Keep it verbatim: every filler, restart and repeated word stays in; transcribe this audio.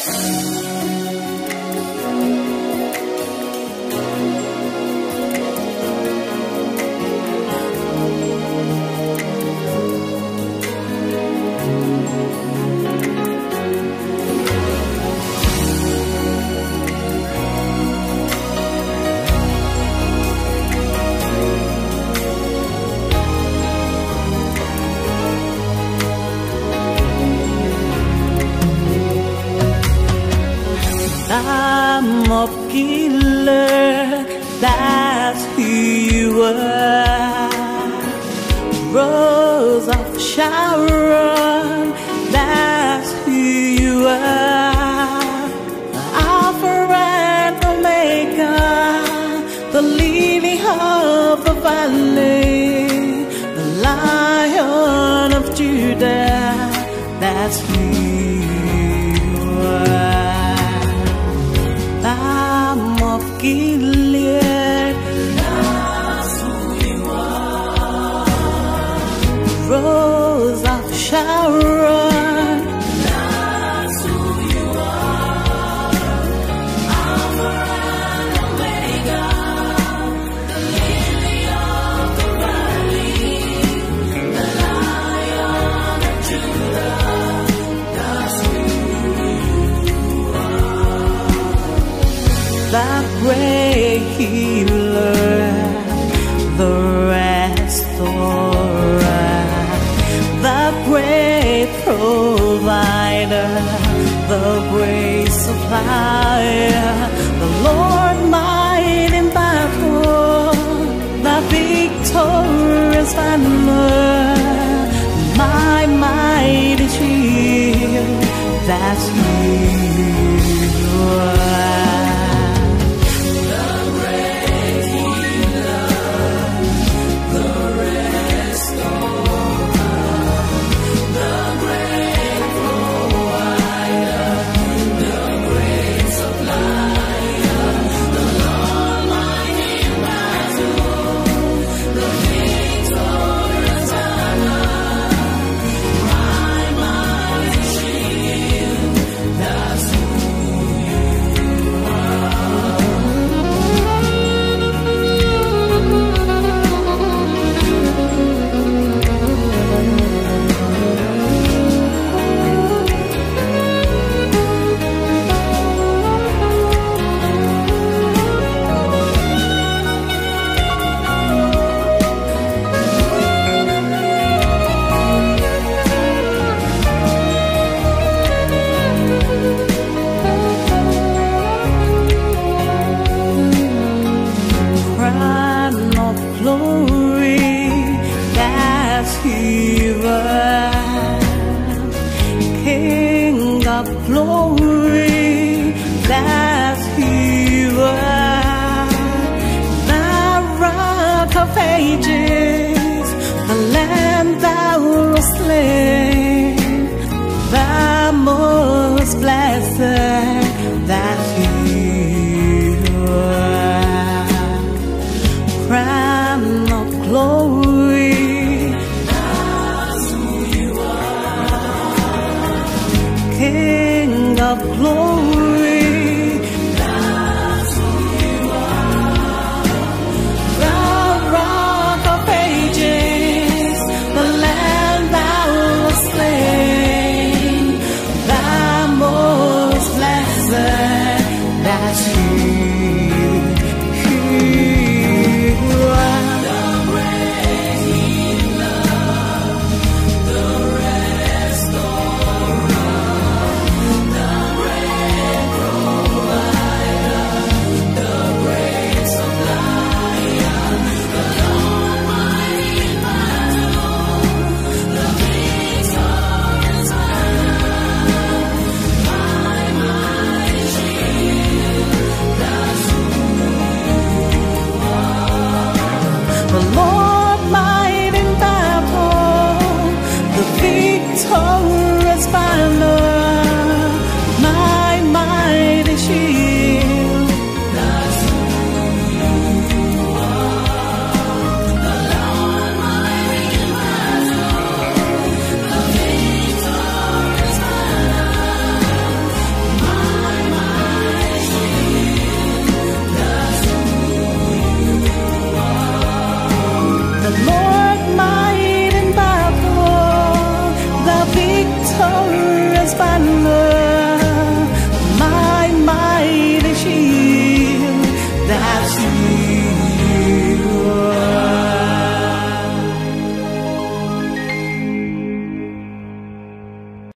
Lamb of Gilead, that's who you are. Rose of Sharon, that's who you are. Alpha and Omega, the lily of the valley, the Lion of Judah, that's who you are. Lamb of Gilead, that's who you are. Rose of Sharon, that's who you are. Alpha and Omega, the lily of the valley, the Lion of Judah, that's who you are. The great healer, the restorer, the great provider, the great supplier, the Lord mighty in battle, the victorious banner, my mighty shield, that's who you are. King of glory, that's who you are. The Rock of Ages, the Lamb that was slain, the most blessed, that's who you are. Crown of glory, King of glory.